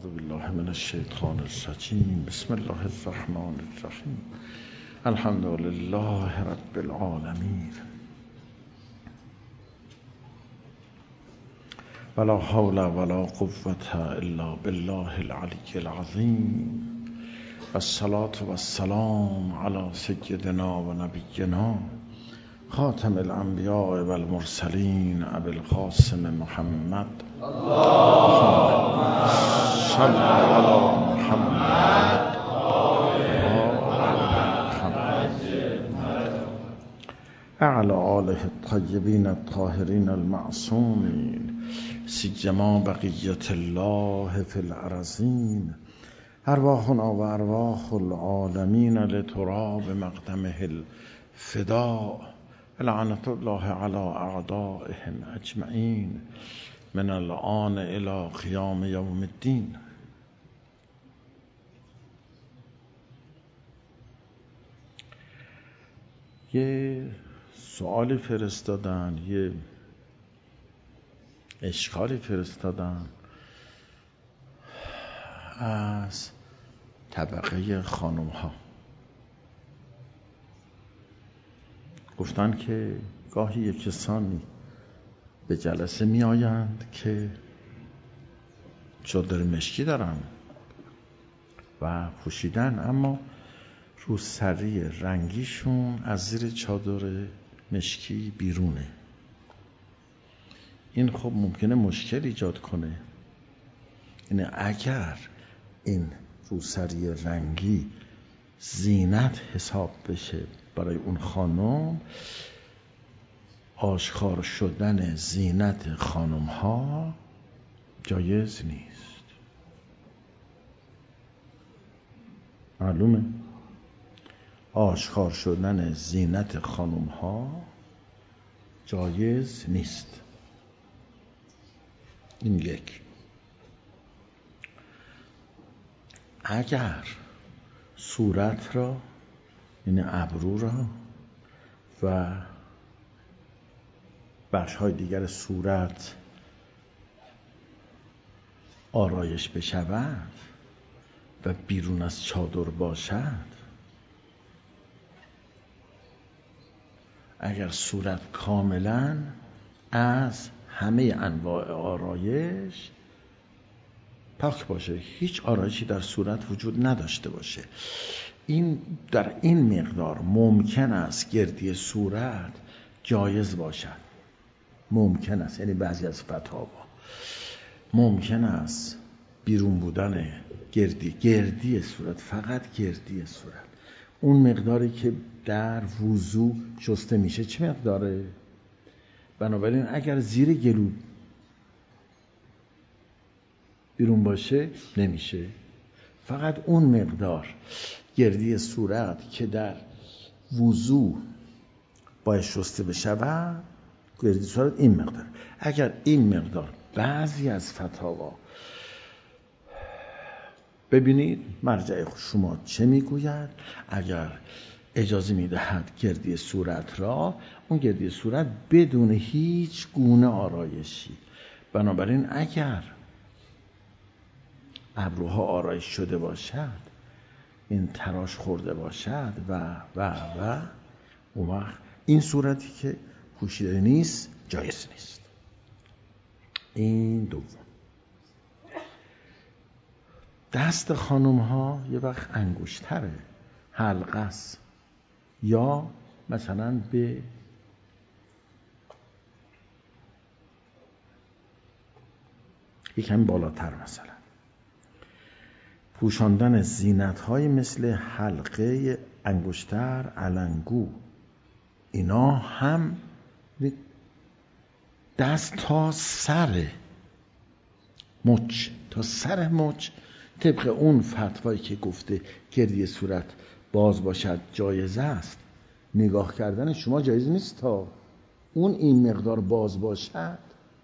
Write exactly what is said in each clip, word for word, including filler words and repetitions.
بالله من الشیطان الرجیم. بسم الله الرحمن الرحیم. الحمد لله رب العالمین. ولا حول ولا قوة الا بالله العلی العظیم. والصلاة والسلام علی سیدنا و نبینا خاتم الانبیاء والمرسلین ابی القاسم محمد اللهم صل علی محمد اعلی آله الطیبین الطاهرین المعصومین سیما بقیت الله فی الارضین. ارواحنا و ارواح العالمین لتراب مقدمه الفداء. لعنت الله علی اعدائهم اجمعین من الآن الی قیام یوم الدین. یه سوالی فرستادن، یه اشکالی فرستادن از طبقه خانم ها. گفتن که گاهی یک کسانی به جلسه می آیند که چادر مشکی دارن و پوشیدن، اما روسری رنگیشون از زیر چادر مشکی بیرونه. این خب ممکنه مشکل ایجاد کنه. یعنی اگر این روسری رنگی زینت حساب بشه برای اون خانم، آشکار شدن زینت خانم ها جایز نیست. معلومه؟ آشکار شدن زینت خانم ها جایز نیست. این یک. اگر صورت را، یعنی ابرو را و بخش های دیگر صورت آرایش بشود و بیرون از چادر باشد، اگر صورت کاملا از همه انواع آرایش پاک باشه، هیچ آرایشی در صورت وجود نداشته باشه، این در این مقدار ممکن است گردی صورت جایز باشد. ممکن است، یعنی بعضی از فتاوا ممکن است بیرون بودن گردی گردی صورت، فقط گردی صورت، اون مقداری که در وضو شسته میشه چه مقداره؟ بنابراین اگر زیر گلو بیرون باشه نمیشه. فقط اون مقدار گردی صورت که در وضو باید شسته بشود، گردی صورت این مقدار. اگر این مقدار، بعضی از فتاوا، ببینید مرجع شما چه میگوید، اگر اجازه میدهد گردی صورت را، اون گردی صورت بدون هیچ گونه آرایشی. بنابراین اگر ابروها آرایش شده باشد، این تراش خورده باشد و و و اون وقت این صورتی که پوشیده نیست جایز نیست. این دوم. دست خانم ها یه وقت انگشتره، حلقه است، یا مثلا به یکم بالاتر مثلا پوشاندن زینت های مثل حلقه انگشتر، علنگو، اینا هم دست تا سر مچ، تا سر مچ، طبق اون فتوایی که گفته گردی صورت باز باشد جایز است. نگاه کردن شما جایز نیست تا اون این مقدار باز باشد.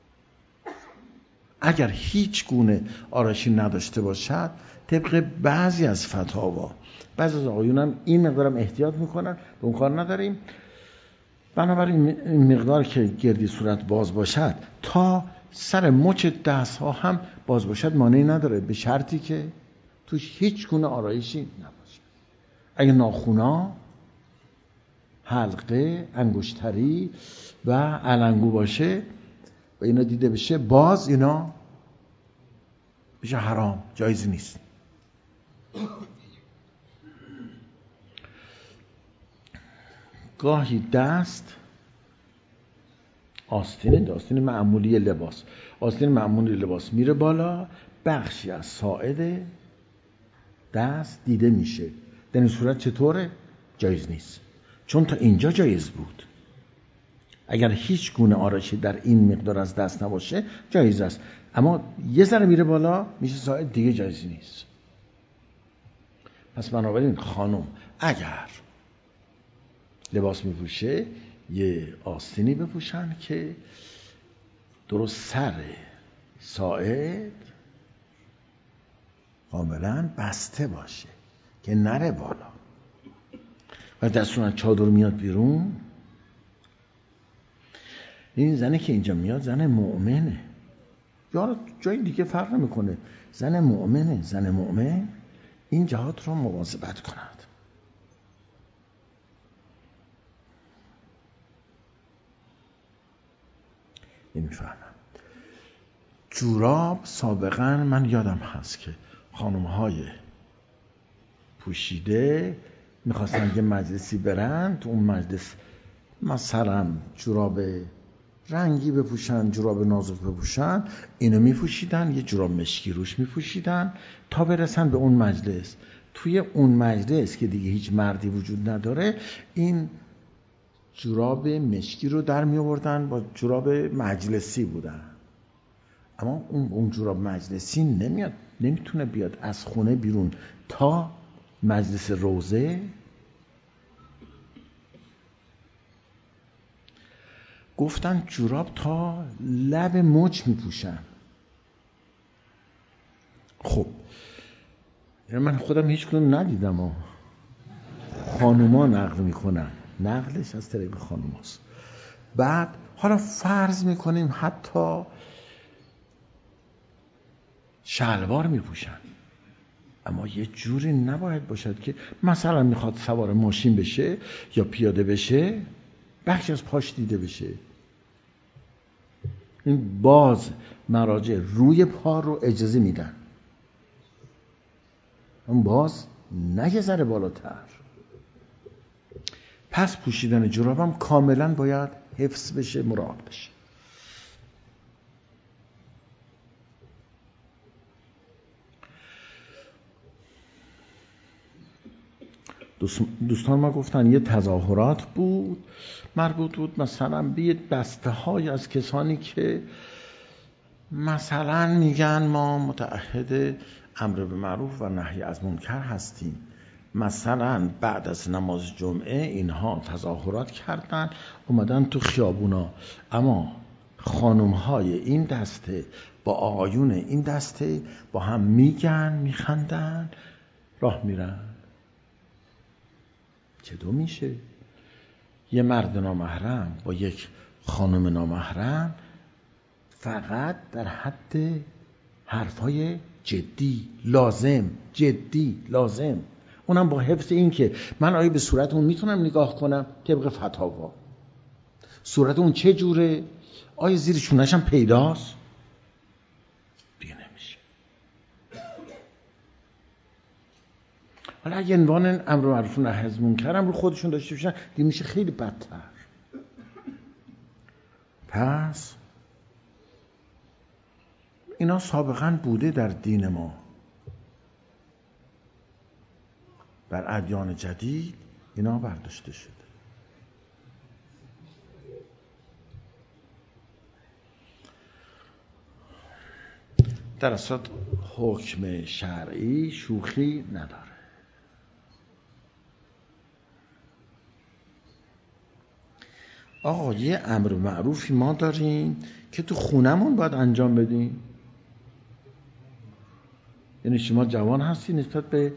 اگر هیچ گونه آرایشی نداشته باشد، طبق بعضی از فتاوا، بعضی از آقایون هم این مقدارم احتیاط میکنن، به اون کار نداریم. بنابراین این مقدار که گردی صورت باز باشد تا سر مچ دست ها هم باز باشد مانعی نداره، به شرطی که توش هیچ گونه آرایشی نباشه. اگه ناخونا، حلقه، انگشتری و علنگو باشه و اینا دیده بشه، باز اینا میشه حرام، جایز نیست. گاهی دست، آستین آستین معمولی لباس آستین معمولی لباس میره بالا، بخشی از ساعد دست دیده میشه. در این صورت چطوره؟ جایز نیست، چون تا اینجا جایز بود. اگر هیچ گونه آرایشی در این مقدار از دست نباشه جایز است، اما یه ذره میره بالا میشه ساعد، دیگه جایز نیست. پس بنابراین خانم اگر لباس میپوشه یه آستینی بپوشن که درست سر ساعد کاملا بسته باشه که نره بالا. و دستون چادر میاد بیرون، این زنه که اینجا میاد زن مؤمنه، یا جای دیگه فرق نمیکنه، زن مؤمنه. زن مؤمن این جهات رو مواظبت کند. نمیفهمم. جوراب سابقا من یادم هست که خانم‌های پوشیده میخواستن که مجلسی برن، تو اون مجلس مثلا جوراب رنگی بپوشن، جوراب نازک بپوشن، اینو میپوشیدن، یه جوراب مشکی روش میپوشیدن تا برسن به اون مجلس. توی اون مجلس که دیگه هیچ مردی وجود نداره، این جوراب مشکی رو در می آوردن، با جوراب مجلسی بودن. اما اون اون جوراب مجلسی نمیاد، نمیتونه بیاد از خونه بیرون تا مجلس روزه. گفتن جوراب تا لب مچ میپوشن. خب من خودم هیچ کدوم ندیدم و خانوما نقل میکنن، نقلش از طریق خانوماست. بعد حالا فرض میکنیم حتی شلوار میپوشن، اما یه جوری نباید باشد که مثلا میخواد سوار ماشین بشه یا پیاده بشه بخش از پاش دیده بشه. این باز مراجع روی پا رو اجازه میدن، اون باز نه یه ذره بالاتر. پس پوشیدن جورابم کاملا باید حفظ بشه، مراقب بشه. دوستان ما گفتن یه تظاهرات بود، مربوط بود مثلا به یه دسته های از کسانی که مثلا میگن ما متعهد امر به معروف و نهی از منکر هستیم. مثلا بعد از نماز جمعه اینها تظاهرات کردن، اومدن تو خیابونا، اما خانم های این دسته با آقایون این دسته با هم میگن، میخندن، راه میرن. چطور میشه یه مرد نامحرم با یک خانم نامحرم فقط در حد حرفای جدی لازم جدی لازم، اونم با حفظ این که من آیا به صورت اون میتونم نگاه کنم طبق فتاوا، صورت اون چه جوره، آیا زیر شونش هم پیداست؟ دیگه نمیشه. حالا اگه عنوان امر معروف و نهی از منکر رو خودشون داشته باشن دیگه میشه خیلی بدتر. پس اینا سابقا بوده در دین ما، در ادیان جدید اینا برداشته شده. در اصل حکم شرعی شوخی نداره. آقا یه امر معروفی ما داریم که تو خونمون باید انجام بدیم. یعنی شما جوان هستی نسبت به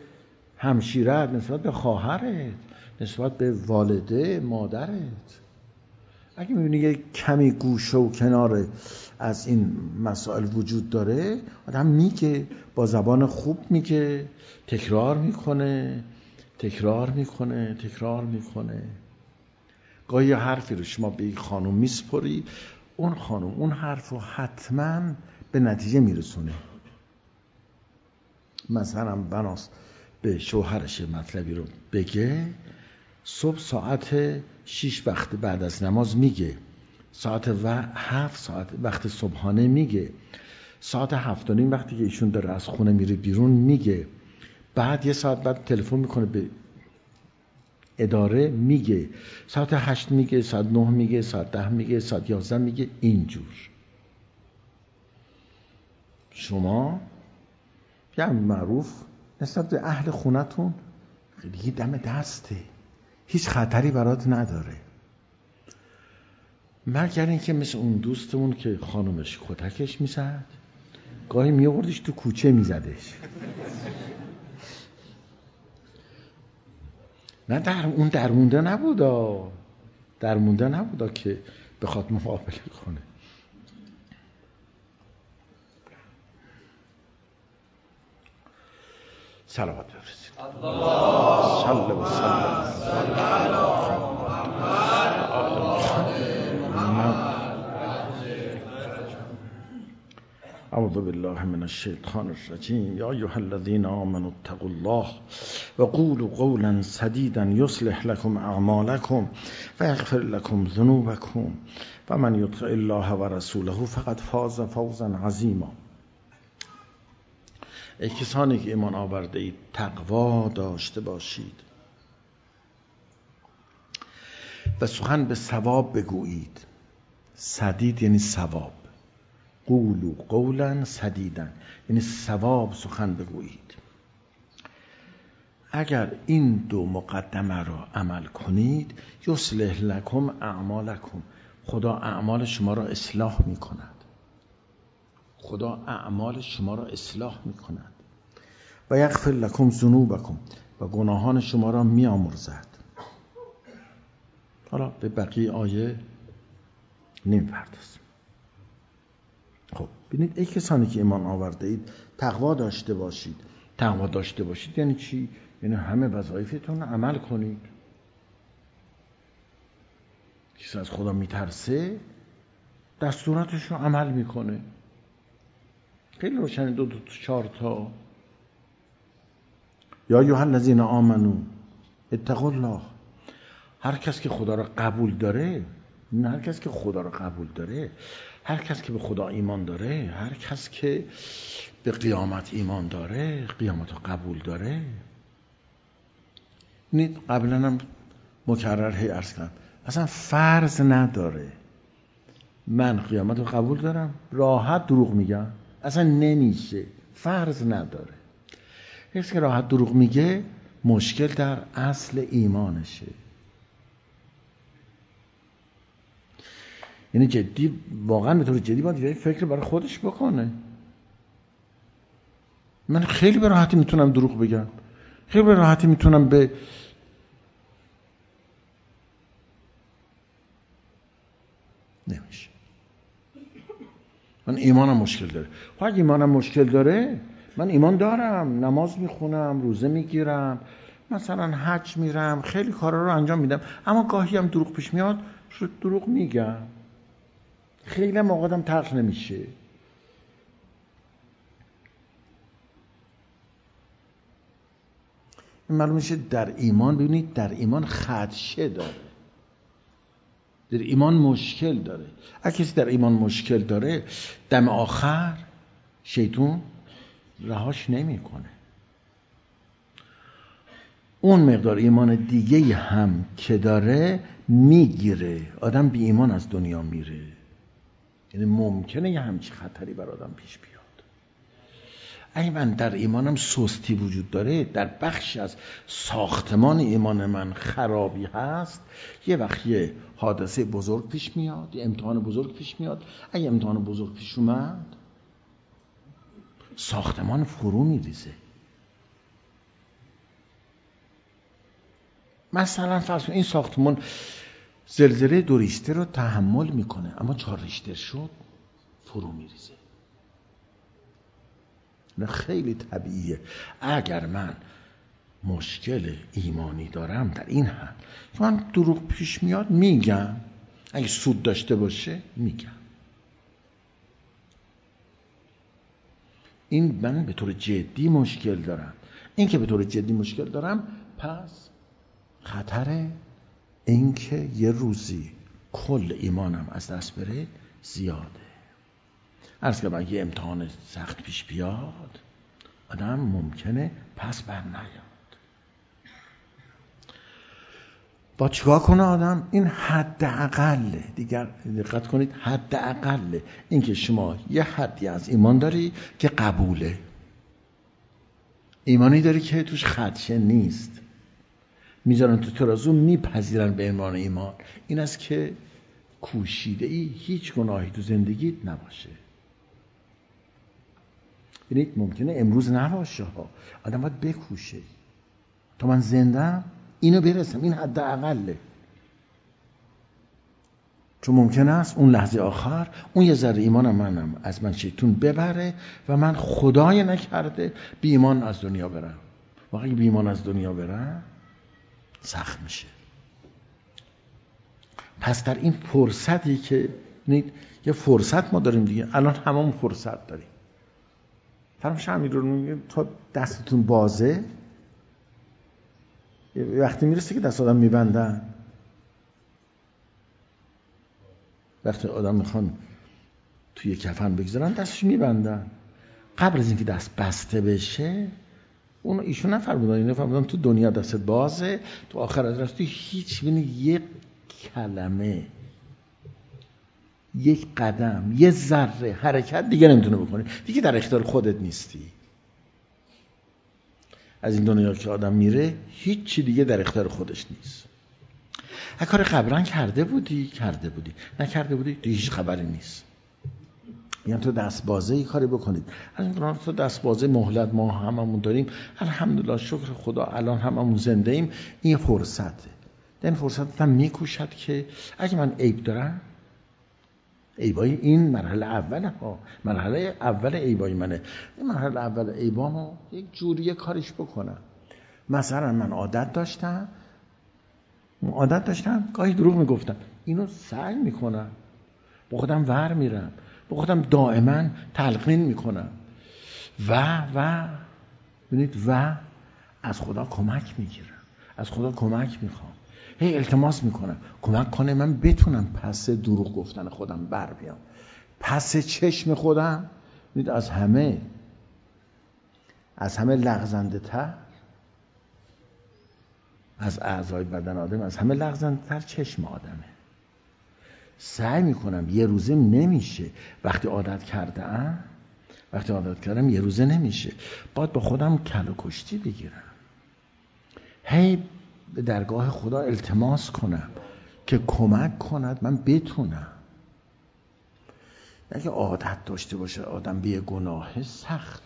همشیرت، نسبت به خواهرت، نسبت به والده مادرت، اگه میبینی یه کمی گوشه و کنار از این مسائل وجود داره، آدم میگه، با زبان خوب میگه، تکرار میکنه تکرار میکنه تکرار میکنه. گاهی یه حرفی رو شما به یک خانم میسپری، اون خانم اون حرف رو حتما به نتیجه میرسونه. مثلا بناس به شوهرش مطلبی رو بگه، صبح ساعت شیش وقت بعد از نماز میگه، ساعت و هفت ساعت وقت صبحانه میگه، ساعت هفت و نیم وقتی که ایشون داره از خونه میره بیرون میگه، بعد یه ساعت بعد تلفن میکنه به اداره میگه، ساعت هشت میگه، ساعت نه میگه، ساعت ده میگه، ساعت یازده میگه. اینجور شما یه معروف نسبت به اهل خونتون خیلی دم دسته، هیچ خطری برات نداره، مگر اینکه مثل اون دوستمون که خانمش کتکش میزد، گاهی میآوردش تو کوچه میزدش. نه در اون درمونده نبودا درمونده نبودا که بخواد مقابله کنه. صلوات بفرستید. صلی و سلم. اعوذ بالله من الشیطان الرجیم. یا ایها الذین آمنوا اتقوا الله وقولوا قولا سدیدا یصلح لكم اعمالكم ویغفر لكم ذنوبكم ومن یطع الله ورسوله فقد فاز فوزا عظیما. ای کسانی که ایمان آورده اید تقوا داشته باشید و سخن به صواب بگویید. سدید یعنی صواب. قولوا قولا سدیدا یعنی صواب سخن بگویید. اگر این دو مقدمه را عمل کنید، یصلح لکم اعمالکم، خدا اعمال شما را اصلاح می کند. خدا اعمال شما را اصلاح می کند. و یغفر لکم ذنوبکم، و گناهان شما را می آمرزد. حالا به بقیه آیه نمی پردازیم. خب ببینید ای کسانی که ایمان آورده اید تقوا داشته باشید. تقوا داشته باشید یعنی چی؟ یعنی همه وظایفتون رو عمل کنید. کسی از خدا میترسه دستوراتش رو عمل میکنه. خیلی روشن. دو دو چهار تا. یا ایها الذین آمنو اتقوا الله. هر کس که خدا را قبول داره، نه هر کس که خدا را قبول داره، هر کس که به خدا ایمان داره، هر کس که به قیامت ایمان داره، قیامت رو قبول داره. نید قبلا هم مکرر هی عرض کردم، اصلا فرض نداره من قیامت رو قبول دارم راحت دروغ میگم، اصلا نمیشه، فرض نداره. کسی که راحت دروغ میگه مشکل در اصل ایمانشه. یعنی جدی، واقعا به طور جدی باید یه فکر برای خودش بکنه. من خیلی به راحتی میتونم دروغ بگم، خیلی به راحتی میتونم به نمیشه. من ایمانم مشکل داره. خب اگه ایمانم مشکل داره، من ایمان دارم، نماز میخونم، روزه میگیرم، مثلا حج میرم، خیلی کارا رو انجام میدم، اما گاهی هم دروغ پیش میاد، دروغ میگم. خیلی هم آقادم تلخ نمیشه. این معلوم میشه در ایمان، ببینید در ایمان خدشه داره، در ایمان مشکل داره. اگه کسی در ایمان مشکل داره، دم آخر شیطان رهاش نمیکنه. اون مقدار ایمان دیگه هم که داره میگیره، آدم بی ایمان از دنیا میره. یعنی ممکنه یه همچی خطری بر آدم پیش بیاد. اگه من در ایمانم سستی وجود داره، در بخشی از ساختمان ایمان من خرابی هست، یه وقت یه حادثه بزرگ پیش میاد، یه امتحان بزرگ پیش میاد. اگه امتحان بزرگ پیش اومد، ساختمان فرو میریزه. مثلا فرض کن این ساختمان زلزله دو ریشته رو تحمل میکنه، اما چهار ریشته شد فرو میریزه. نه خیلی طبیعیه. اگر من مشکل ایمانی دارم در این حد که من دروغ پیش میاد میگم، اگه سود داشته باشه میگم. این من به طور جدی مشکل دارم. این که به طور جدی مشکل دارم، پس خطر این که یه روزی کل ایمانم از دست بره زیاده. عرض که اگه امتحان سخت پیش بیاد، آدم ممکنه پس بر نیاد. با چیکار کنه آدم؟ این حداقله. دیگر دقت کنید، حداقله این که شما یه حدی از ایمان داری که قبوله، ایمانی داری که توش خدشه نیست، میذارن تو ترازو میپذیرن به عنوان ایمان. این است که کوشیده ای هیچ گناهی تو زندگیت نباشه. ببینید ممکنه امروز نباشه ها، آدم باید بکوشه تا من زندم اینو برسم. این حداقله، چون ممکن است اون لحظه آخر اون یه ذره ایمانم منم از من شیطون ببره و من خدای نکرده بی ایمان از دنیا برم. وقتی بی ایمان از دنیا برم سخت میشه. پس در این فرصتی که نید یه فرصت ما داریم دیگه، الان هممون فرصت داریم. فراموش همین رو میگه تا دستتون بازه، وقتی میرسه که دست آدم میبندن، وقتی آدم میخوان توی کفن بگذارن دستش میبندن. قبل از اینکه دست بسته بشه، اون ایشون نفرمودن، اینو فرمودن تو دنیا دستت بازه، تو آخرت راستی هیچ بینی یک کلمه، یک قدم، یه ذره حرکت دیگه نمیتونه بکنی، دیگه در اختیار خودت نیستی. از این دنیا که آدم میره هیچ چی دیگه در اختیار خودش نیست. اگه کار قبران کرده بودی کرده بودی، نکرده بودی دیگه هیچ خبری نیست. میگم تو دست بازه ای کاری بکنید. از این تو دست بازه مهلت ما هممون داریم، الحمدلله شکر خدا الان هممون زنده ایم. این فرصته. این فرصت هم میکوشد که اگه من عیب دارم، عیبای این مرحله اوله ها، مرحله اول عیبای منه، این مرحله اول عیبامو یک جوری کارش بکنم. مثلا من عادت داشتم عادت داشتم گاهی دروغ میگفتم، اینو سعی میکنم با خودم ور میرم، با خودم دائما تلقین میکنم و و ببینید و از خدا کمک میگیرم، از خدا کمک میخوام، هی التماس میکنم کمک کنه من بتونم پس دروغ گفتن خودم بر بیام، پس چشم خودم. ببینید از همه از همه لغزنده تر از اعضای بدن آدم، از همه لغزنده تر چشم آدمه. سعی میکنم یه روزه نمیشه، وقتی عادت کردم وقتی عادت کردم یه روزه نمیشه، باید با خودم کل و کشتی بگیرم، هی به درگاه خدا التماس کنم که کمک کند من بتونم. اگه عادت داشته باشه آدم به گناه سخت،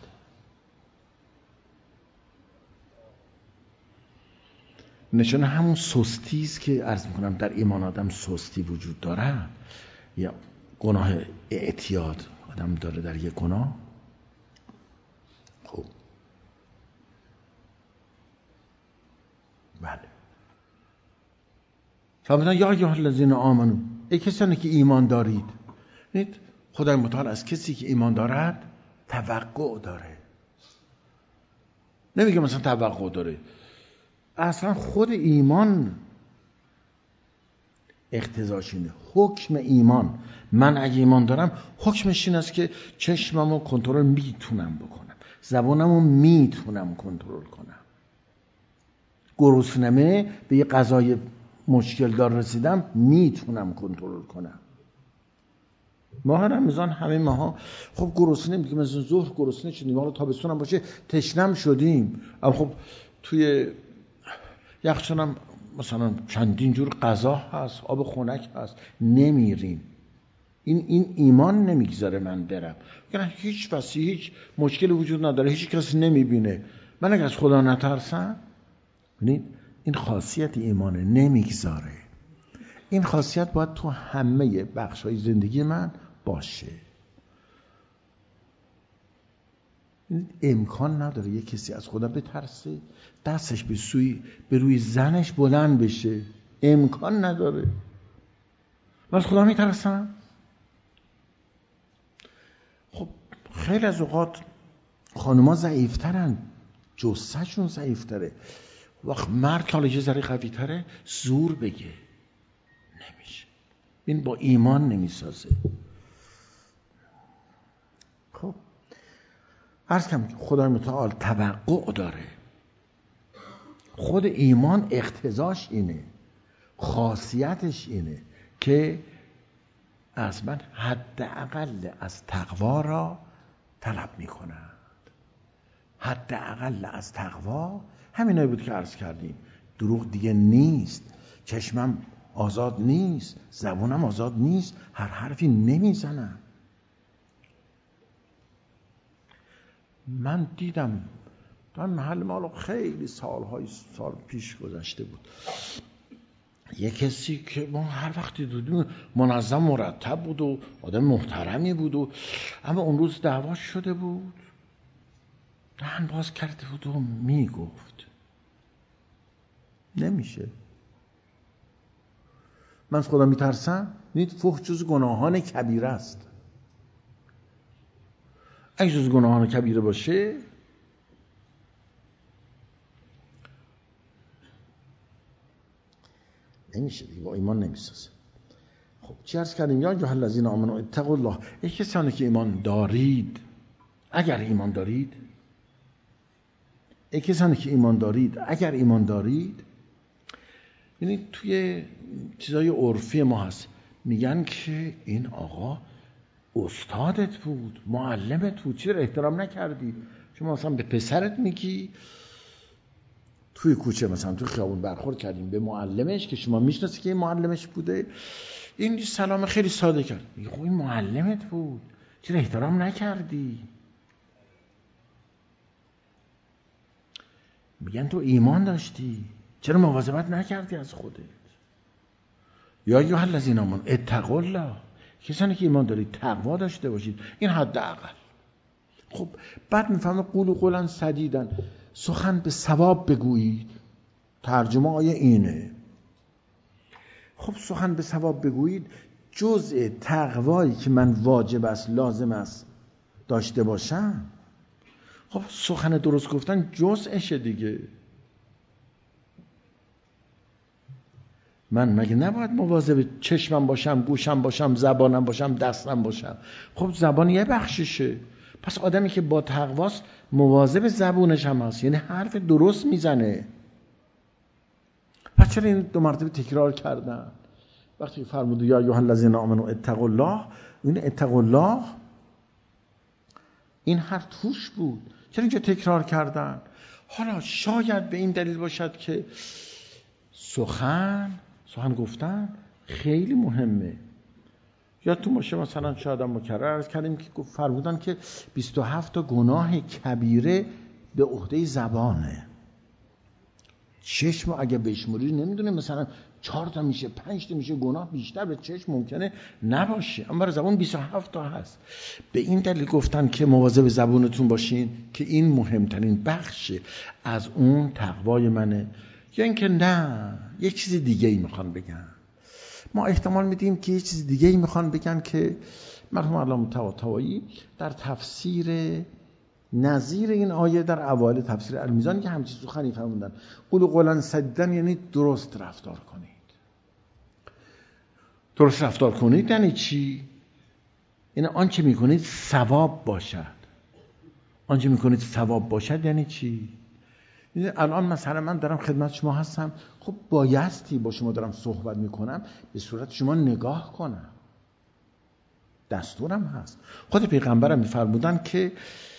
نشانه همون سستی است که عرض میکنم در ایمان آدم سستی وجود داره، یا گناه اعتیاد آدم داره در یک گناه. خب بله، فرمودن یا ایها الذین آمنو، ای کسانی که ایمان دارید. ببینید خدای متعال از کسی که ایمان دارد توقع داره، نمیگه مثلا توقع داره، اصلا خود ایمان اقتضاش اینه. حکم ایمان، من اگه ایمان دارم حکمش این است که چشممو کنترل میتونم بکنم، زبانمو میتونم کنترل کنم، گرسنمه به یه غذای مشکل دار رسیدم میتونم کنترل کنم. ماه رمضان همه ماها خب گرسنه میگیم، مثلا ظهر گرسنه شدیم، حالا تابستون هم باشه تشنم شدیم، اما خب توی یخچال هم مثلا چندین جور غذا هست، آب خنک هست، نمیریم. این این ایمان نمیگذاره من برم. یعنی هیچ وسی هیچ مشکلی وجود نداره، هیچ کسی نمیبینه، من اگه از خدا نترسم. ببینید این خاصیت ایمانه، نمیگذاره. این خاصیت باید تو همه بخش‌های زندگی من باشه. امکان نداره یک کسی از خدا بترسه دستش به سوی به روی زنش بلند بشه، امکان نداره. من از خدا میترسم. خب خیلی از اوقات خانوما ضعیفترن، جثه‌شون ضعیفتره. وقت مرد که حالا یه ذره قوی تره زور بگه نمیشه، این با ایمان نمیسازه. خب عرض کنم خدای متعال توقع داره. خود ایمان اقتضاش اینه، خاصیتش اینه که از من حداقل از تقوا را طلب میکنند. حداقل از تقوا همینایی بود که عرض کردیم. دروغ دیگه نیست، چشمم آزاد نیست، زبونم آزاد نیست، هر حرفی نمیزنم. من دیدم در محل ما خیلی سالهای سال پیش گذشته بود، یه کسی که ما هر وقتی دیدیم منظم مرتب بود و آدم محترمی بود و اما اون روز دعواش شده بود، دهن باز کرده بود و میگفت نمیشه. من از خدا میترسم. نید فحش جز گناهان کبیره است. اگه جز گناهان کبیره باشه نمیشه دیگه، با ایمان نمیسازه. خب چی عرض کردیم؟ یا ایها الذین آمنوا اتقوا الله. ای کسانی که ایمان دارید، اگر ایمان دارید ای کسانی که ایمان دارید اگر ایمان دارید، یعنی توی چیزای عرفی ما هست میگن که این آقا استادت بود، معلمت بود، چرا احترام نکردی؟ شما مثلا به پسرت میگی توی کوچه مثلا توی خیابون برخورد کردیم به معلمش که شما میشناسی که این معلمش بوده، این سلام خیلی ساده کرد، میگه خب این معلمت بود چرا احترام نکردی؟ میگن تو ایمان داشتی چرا مواظبت نکردی از خودت؟ یا ایها الذین آمنوا اتقوا الله. کسانی که ایمان دارید تقوا داشته باشید، این حداقل. خب بعد میفهمه قولوا قولا سدیدا، سخن به صواب بگویید. ترجمه آیه اینه. خب سخن به صواب بگویید جزء تقوایی که من واجب است لازم است داشته باشم. خب سخن درست گفتن جزءشه دیگه. من مگه نباید مواظب چشمم باشم، گوشم باشم، زبانم باشم، دستم باشم؟ خب زبان یه بخششه. پس آدمی که با تقواست مواظب زبونش هم هست، یعنی حرف درست میزنه. پس چرا این دو مرتبه تکرار کردن؟ وقتی فرمود یا ایها الذین آمنوا اتقوا الله، این اتقوا الله این حرف توش بود، چرا اینجا تکرار کردن؟ حالا شاید به این دلیل باشد که سخن سخن گفتن خیلی مهمه. یادتون باشه مثلا شاید هم مکرر عرض کردیم که فرمودن که بیست و هفت تا گناه کبیره به عهده زبانه. چشم اگه بشموری نمیدونه مثلا چهار تا میشه، پنج تا میشه، گناه بیشتر به چشم ممکنه نباشه، اما برای زبان بیست و هفت تا هست. به این دلیل گفتن که مواظب زبونتون باشین که این مهمترین بخش از اون تقوای منه. یا اینکه نه یک چیز دیگه ای میخوان بگن. ما احتمال میدیم که یک چیز دیگه ای میخوان بگن که مرحوم علامه طباطبایی در تفسیر نظیر این آیه در اوایل تفسیر المیزان که همچین سخنی فرمودن، قولوا قولا سدیدا، یعنی درست رفتار کنید. درست رفتار کنید یعنی چی؟ یعنی آنچه میکنید ثواب باشد. آنچه میکنید ثواب باشد یعنی چی؟ یعنی الان مثلا من دارم خدمت شما هستم، خب بایستی با شما دارم صحبت میکنم به صورت شما نگاه کنم، دستورم هست. خود پیغمبرم میفرمودن که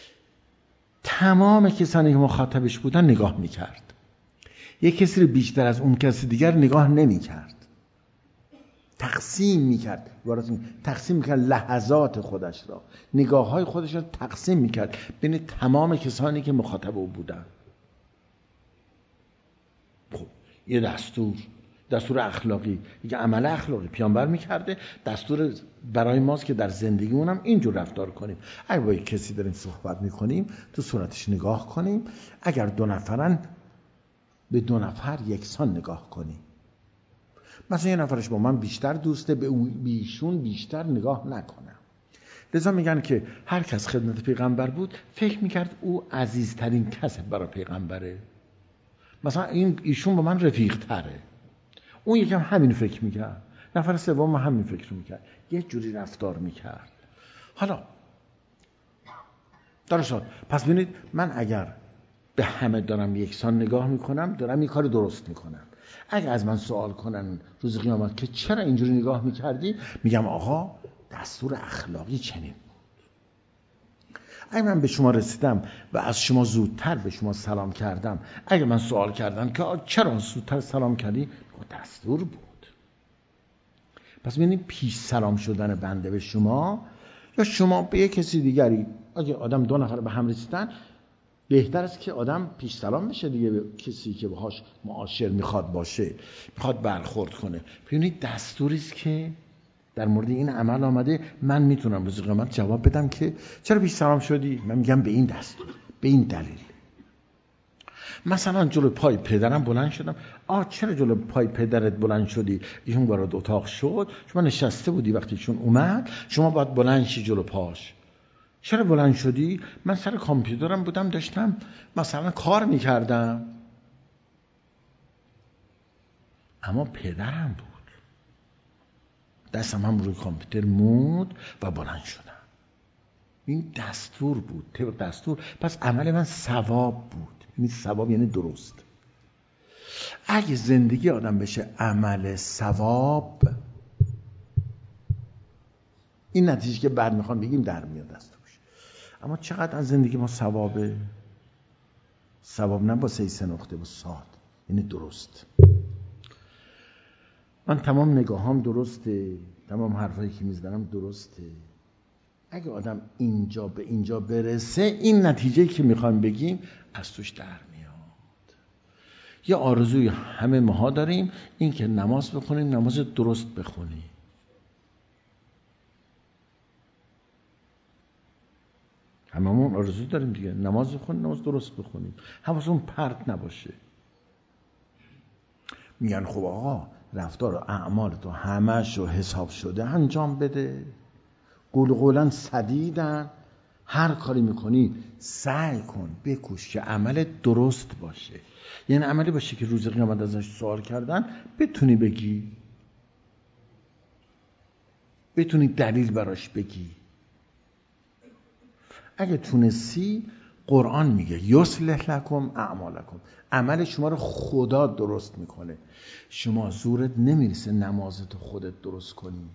تمام کسانی که مخاطبش بودن نگاه میکرد، یک کسی رو بیشتر از اون کسی دیگر نگاه نمیکرد، تقسیم میکرد، تقسیم میکرد لحظات خودش را، نگاه های خودش را تقسیم میکرد بین تمام کسانی که مخاطب او بودن. خب یه دستور، دستور اخلاقی، یک عمل اخلاقی پیامبر میکرده، دستور برای ماست که در زندگیمون هم اینجور رفتار کنیم. اگر با یک کسی داریم صحبت میکنیم تو صورتش نگاه کنیم، اگر دو نفرن به دو نفر یکسان نگاه کنیم. مثلا یه نفرش با من بیشتر دوسته، به ایشون بیشتر نگاه نکنم. لذا میگن که هر کس خدمت پیغمبر بود فکر میکرد او عزیزترین کس برای پیغمبره. مثلا این ایشون با من رفیق تره، اون یکم همین فکر میکرد، نفر سوم همین فکر میکرد، یه جوری رفتار میکرد. حالا درست، پس ببینید من اگر به همه دارم یکسان نگاه میکنم دارم این کار درست میکنم. اگر از من سوال کنن روز قیامت که چرا اینجوری نگاه میکردی، میگم آقا دستور اخلاقی چنین بود. اگر من به شما رسیدم و از شما زودتر به شما سلام کردم، اگر من سوال کردم که چرا زودتر سلام کردی، دستور بود. پس ببینید پیش سلام شدن بنده به شما یا شما به یک کسی دیگری، اگه آدم دو نفر به هم رسیدن بهتر است که آدم پیش سلام بشه دیگه به کسی که باهاش معاشر میخواد باشه، میخواد برخورد کنه. ببینید دستوری است که در مورد این عمل آمده. من میتونم روز قیامت جواب بدم که چرا پیش سلام شدی؟ من میگم به این دستور، به این دلیل. مثلا جلو پای پدرم بلند شدم، آه چرا جلو پای پدرت بلند شدی؟ ایشون وارد اتاق شد، شما نشسته بودی، وقتی ایشون اومد شما باید بلند شی جلو پاش. چرا بلند شدی؟ من سر کامپیوترم بودم داشتم مثلا کار میکردم. اما پدرم بود، دستم هم روی کامپیوتر مود و بلند شدم. این دستور بود، طبق دستور. پس عمل من ثواب بود. این ثواب یعنی درست. اگه زندگی آدم بشه عمل ثواب، این نتیجه که بعد میخوام بگیم در میاد از توش. اما چقدر از زندگی ما ثوابه؟ ثواب نه با سه نقطه، با صاد، یعنی درست. من تمام نگاهام درسته، تمام حرفایی که میزنم درسته. اگه آدم اینجا به اینجا برسه، این نتیجه که میخوایم بگیم از توش در میاد. یه آرزوی همه ماها داریم، این که نماز بخونیم، نماز درست بخونیم. هممون آرزو داریم دیگه، نماز بخونیم، نماز درست بخونیم، حواسمون پرت نباشه. میگن خب آقا رفتار و اعمال تو همش رو حساب شده انجام بده، قول قولا سدیدن، هر کاری میکنی سعی کن بکوش که عمل درست باشه. یعنی عملی باشه که روز قیامت ازش سوال کردن بتونی بگی، بتونی دلیل براش بگی. اگه تونستی، قرآن میگه یصلح لکم اعمالکم، عمل شما رو خدا درست میکنه. شما زورت نمیرسه نمازت خودت درست کنی.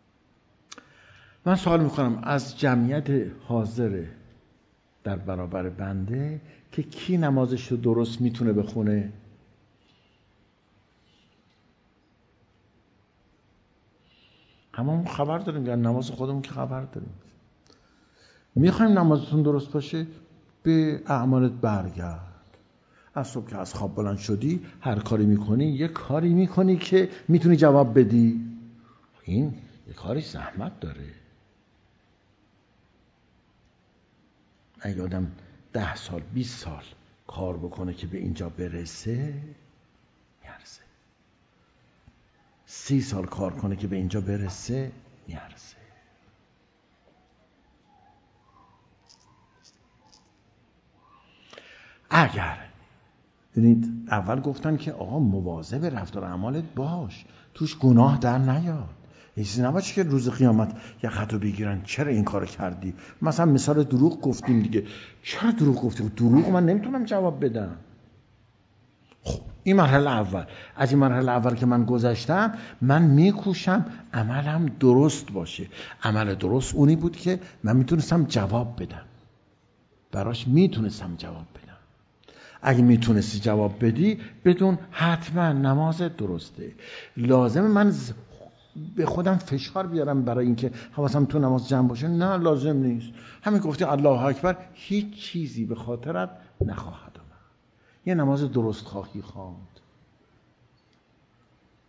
من سوال میکنم از جمعیت حاضر در برابر بنده که کی نمازش رو درست میتونه بخونه؟ هممون خبر داریم، یعنی نماز خودمون که خبر داریم. میخوایم نمازتون درست باشه، به اعمالت برگرد. از صبح که از خواب بلند شدی هر کاری میکنی، یه کاری میکنی که میتونی جواب بدی. این یه کاری زحمت داره. اگه آدم ده سال بیست سال کار بکنه که به اینجا برسه، میارزه. سی سال کار کنه که به اینجا برسه، میارزه. اگر ببینید اول گفتن که آقا مواظب رفتار اعمالت باش، توش گناه در نیاد. یه چیزی نباشه که روز قیامت یه خطا بگیرن چرا این کارو کردی. مثلا مثال دروغ گفتیم دیگه، چرا دروغ گفتیم؟ دروغ من نمیتونم جواب بدم. خب این مرحله اول. از این مرحله اول که من گذشتم، من میکوشم عملم درست باشه. عمل درست اونی بود که من میتونستم جواب بدم، براش میتونستم جواب بدم. اگه میتونستی جواب بدی، بدون حتما نماز درسته. لازم من به خودم فشار بیارم برای اینکه حواسم تو نماز جمع باشه؟ نه، لازم نیست. همین گفتی الله اکبر، هیچ چیزی به خاطرت نخواهد آمد. یه نماز درست خواهی خواند.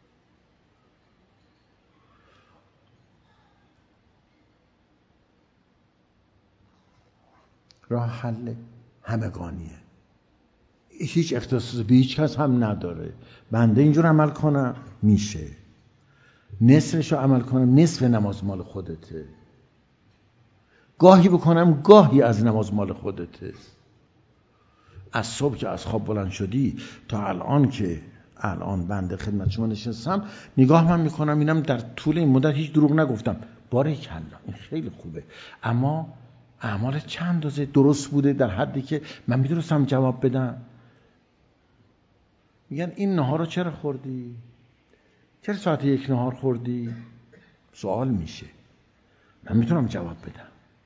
راه حل همگانیه، هیچ اختصاص به هیچ کس هم نداره. بنده اینجور عمل کنم میشه، نصفشو عمل کنم نصف نماز مال خودته، گاهی بکنم گاهی از نماز مال خودته. از صبح که از خواب بلند شدی تا الان که الان بنده خدمت شما نشستم، نگاه من میکنم اینم در طول این مدت هیچ دروغ نگفتم، باریکلا این خیلی خوبه. اما اعمال چند اندازه درست بوده در حدی که من میدونستم جواب بدم. میگن این نهار رو چرا خوردی؟ چرا ساعت یک نهار خوردی؟ سوال میشه، من میتونم جواب بدم.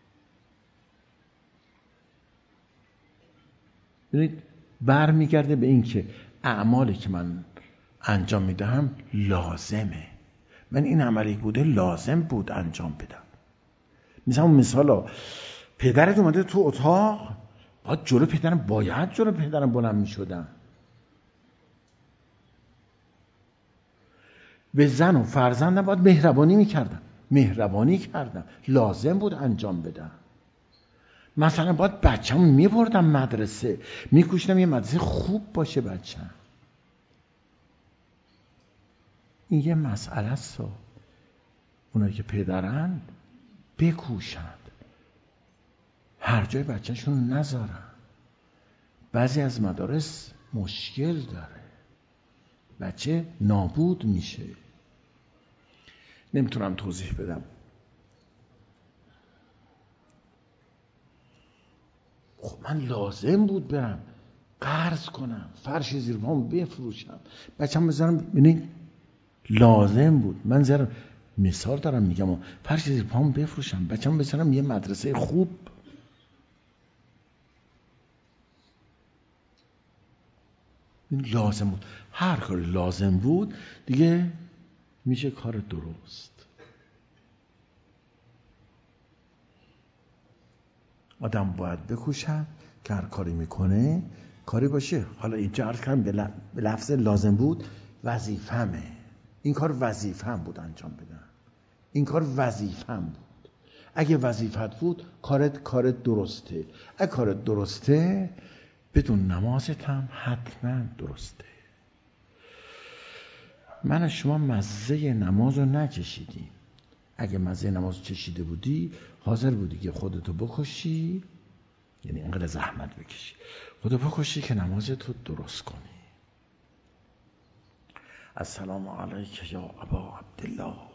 ببینید برمیگرده به این که اعمالی که من انجام میدهم لازمه، من این عملی بوده لازم بود انجام بدم. مثلا مثلا پدرت اومده تو اتاق، باید جلو پدرم باید جلو پدرم بلند میشدم، به زن و فرزندم باید مهربانی میکردم، مهربانی کردم، لازم بود انجام بدم. مثلا باید بچه‌مو میبردم مدرسه، میکوشیدم یه مدرسه خوب باشه بچه‌م. این یه مسئله است، اونایی که پدرن بکوشند هر جای بچه‌شون نذارن. بعضی از مدارس مشکل داره، بچه نابود میشه. نمیتونم توضیح بدم. خب من لازم بود برم قرض کنم، فرش زیر پام بفروشم، بچه‌م بذارم. ببینید لازم بود. من زرم مثال دارم میگم، فرش زیر پام بفروشم، بچه‌م بذارم یه مدرسه خوب. این لازم بود. هر کار لازم بود دیگه میشه کار درست. آدم باید بکوشد که هر کاری میکنه کاری باشه. حالا اینجا عرض کردم به لفظ لازم بود، وظیفه‌مه. این کار وظیفه‌م بود انجام بدم. این کار وظیفه‌م بود. اگه وظیفت بود کارت کارت درسته. اگه کارت درسته بدون نمازت هم حتما درسته. من شما مزه نماز رو نچشیدیم. اگه مزه نماز چشیده بودی حاضر بودی که خودتو بکشی، یعنی اینقدر زحمت بکشی خودتو بکشی که نمازتو درست کنی. السلام علیک یا ابا عبدالله.